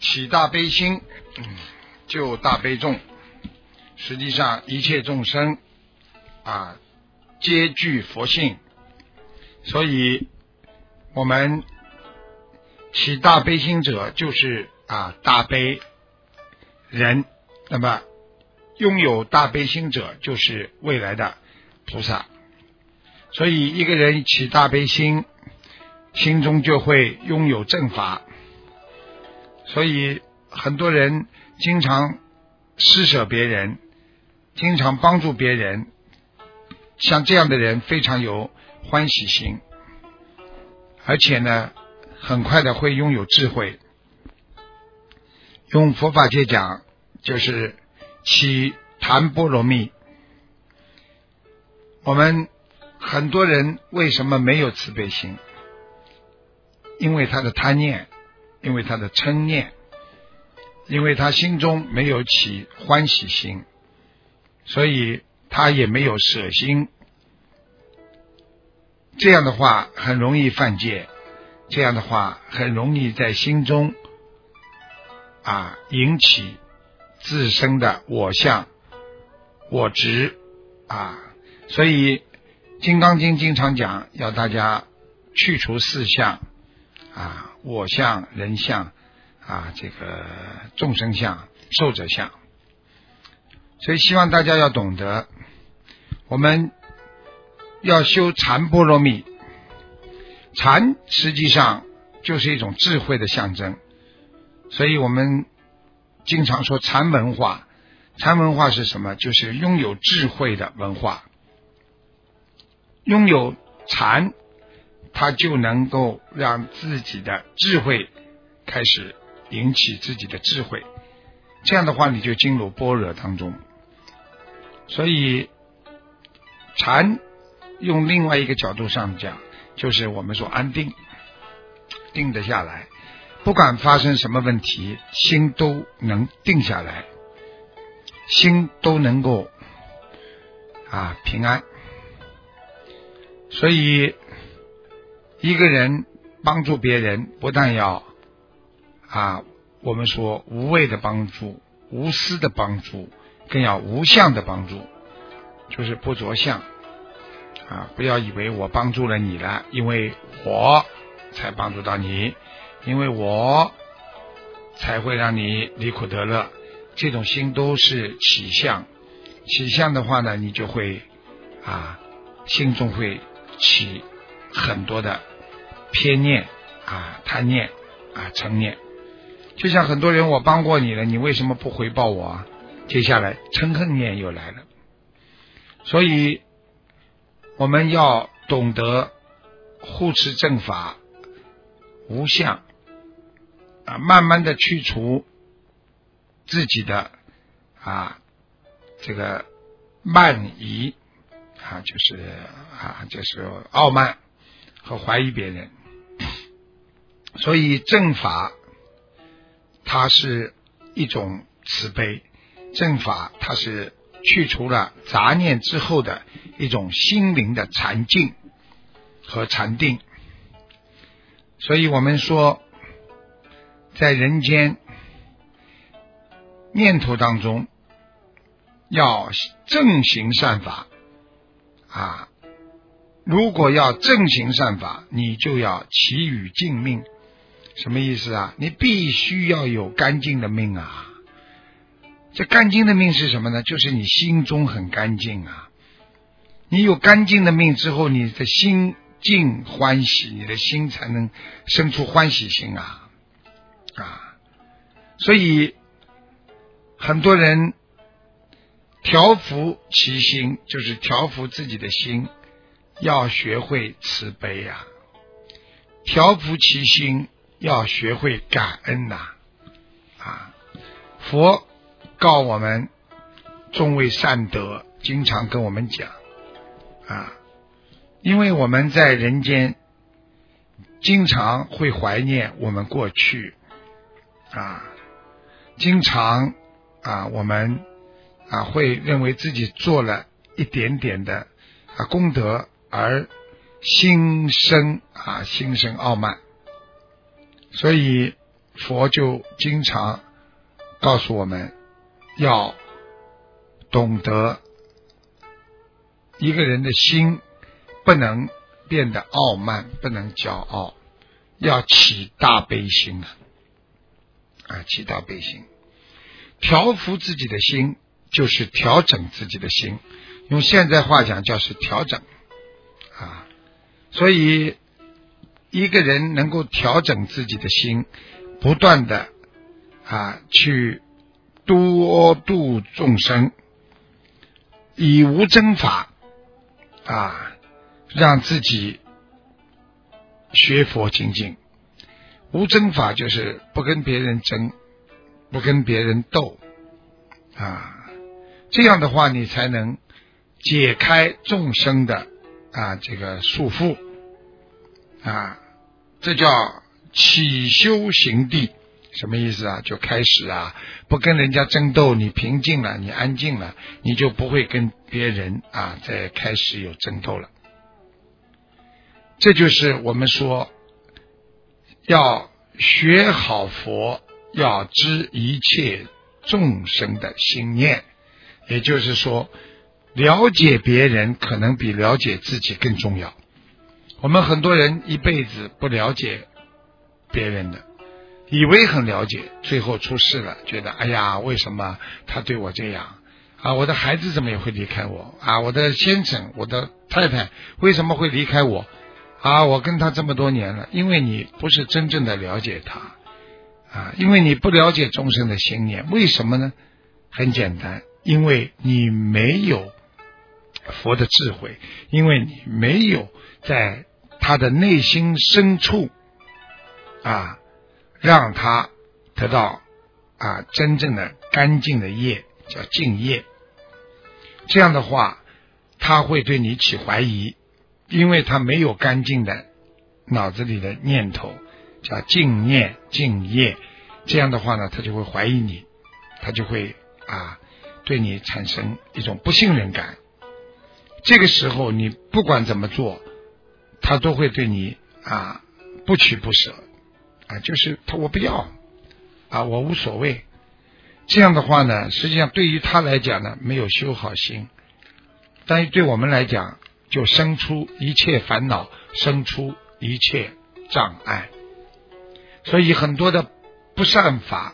起大悲心，就大悲众。实际上一切众生皆具佛性，所以我们起大悲心者就是大悲人，那么拥有大悲心者就是未来的菩萨。所以一个人起大悲心，心中就会拥有正法。所以很多人经常施舍别人，经常帮助别人，像这样的人非常有欢喜心，而且呢很快的会拥有智慧。用佛法界讲就是起檀波罗蜜。我们很多人为什么没有慈悲心？因为他的贪念，因为他的嗔念，因为他心中没有起欢喜心，所以他也没有舍心。这样的话很容易犯戒，这样的话很容易在心中引起自身的我相我执所以金刚经经常讲要大家去除四相我相、人相这个众生相、寿者相。所以希望大家要懂得，我们要修禅波罗蜜。禅实际上就是一种智慧的象征，所以我们经常说禅文化。禅文化是什么？就是拥有智慧的文化。拥有禅，它就能够让自己的智慧开始引起自己的智慧，这样的话你就进入般若当中。所以禅用另外一个角度上讲，就是我们说安定，定得下来，不管发生什么问题，心都能定下来，心都能够平安。所以一个人帮助别人，不但要我们说无畏的帮助，无私的帮助，更要无相的帮助，就是不着相不要以为我帮助了你了，因为我才帮助到你，因为我才会让你离苦得乐，这种心都是起相。起相的话呢，你就会心中会起很多的偏念贪念嗔念。就像很多人我帮过你了，你为什么不回报我接下来嗔恨念又来了。所以我们要懂得护持正法无相慢慢的去除自己的这个慢疑就是傲慢和怀疑别人。所以正法它是一种慈悲，正法它是去除了杂念之后的一种心灵的禅静和禅定。所以我们说在人间念头当中要正行善法如果要正行善法，你就要起语净命。什么意思你必须要有干净的命这干净的命是什么呢？就是你心中很干净你有干净的命之后，你的心净欢喜，你的心才能生出欢喜心所以很多人调伏其心，就是调伏自己的心，要学会慈悲调伏其心，要学会感恩佛告我们众位善德，经常跟我们讲因为我们在人间经常会怀念我们过去经常我们会认为自己做了一点点的功德而心生傲慢。所以佛就经常告诉我们要懂得一个人的心不能变得傲慢，不能骄傲，要起大悲心起大悲心。调伏自己的心就是调整自己的心，用现在话讲叫是调整所以一个人能够调整自己的心，不断的去多度众生，以无争法让自己学佛精进。无争法就是不跟别人争，不跟别人斗这样的话你才能解开众生的这个束缚这叫起修行地。什么意思就开始不跟人家争斗，你平静了，你安静了，你就不会跟别人再开始有争斗了。这就是我们说要学好佛，要知一切众生的心念，也就是说了解别人可能比了解自己更重要。我们很多人一辈子不了解别人的，以为很了解，最后出事了，觉得哎呀，为什么他对我这样我的孩子怎么也会离开我我的先生，我的太太为什么会离开我我跟他这么多年了。因为你不是真正的了解他因为你不了解众生的心念。为什么呢？很简单，因为你没有佛的智慧，因为你没有在他的内心深处让他得到真正的干净的业，叫净业。这样的话他会对你起怀疑，因为他没有干净的脑子里的念头，叫净念净业。这样的话呢，他就会怀疑你，他就会对你产生一种不信任感。这个时候你不管怎么做，他都会对你不取不舍就是我不要我无所谓。这样的话呢，实际上对于他来讲呢，没有修好心，但是对我们来讲就生出一切烦恼，生出一切障碍。所以很多的不善法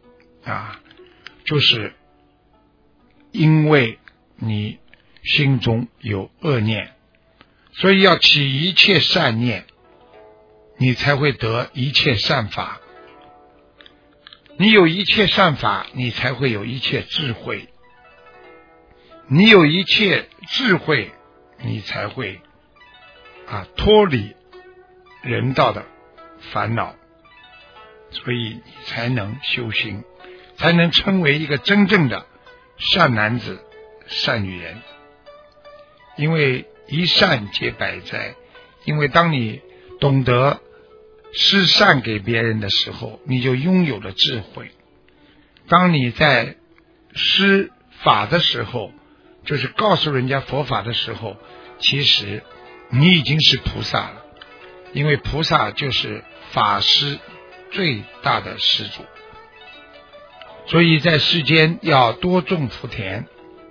就是因为你心中有恶念，所以要起一切善念，你才会得一切善法。你有一切善法，你才会有一切智慧。你有一切智慧，你才会脱离人道的烦恼，所以你才能修行，才能成为一个真正的善男子善女人。因为一善解百灾，因为当你懂得施善给别人的时候，你就拥有了智慧。当你在施法的时候，就是告诉人家佛法的时候，其实你已经是菩萨了。因为菩萨就是法师最大的施主。所以在世间要多种福田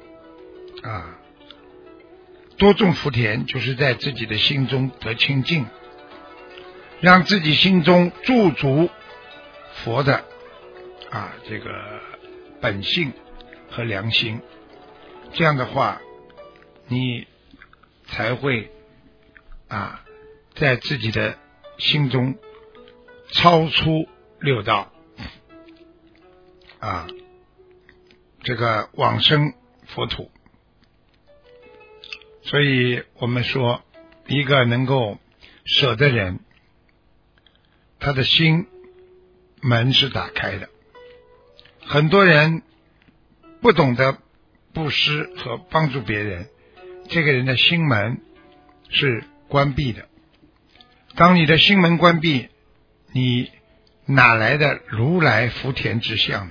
多种福田就是在自己的心中得清净，让自己心中驻足佛的这个本性和良心。这样的话你才会在自己的心中超出六道这个往生佛土。所以我们说一个能够舍的人，他的心门是打开的。很多人不懂得布施和帮助别人，这个人的心门是关闭的。当你的心门关闭，你哪来的如来福田之相呢？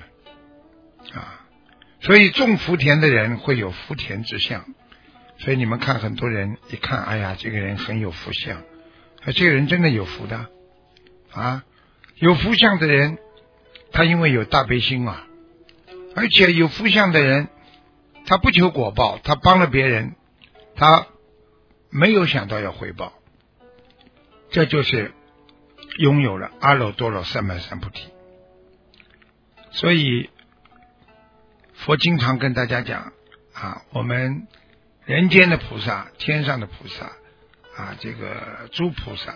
所以种福田的人会有福田之相。所以你们看很多人一看，哎呀，这个人很有福相，这个人真的有福的有福相的人他因为有大悲心啊，而且有福相的人，他不求果报，他帮了别人，他没有想到要回报，这就是拥有了阿耨多罗三藐三菩提。所以佛经常跟大家讲啊，我们人间的菩萨，天上的菩萨啊，这个诸菩萨，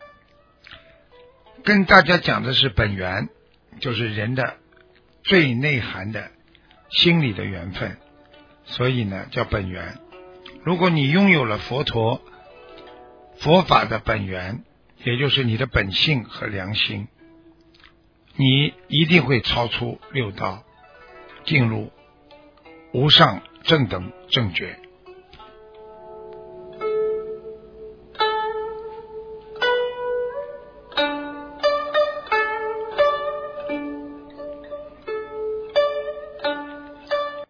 跟大家讲的是本源，就是人的最内涵的心理的缘分，所以呢叫本源。如果你拥有了佛法的本源，也就是你的本性和良心，你一定会超出六道，进入无上正等正觉。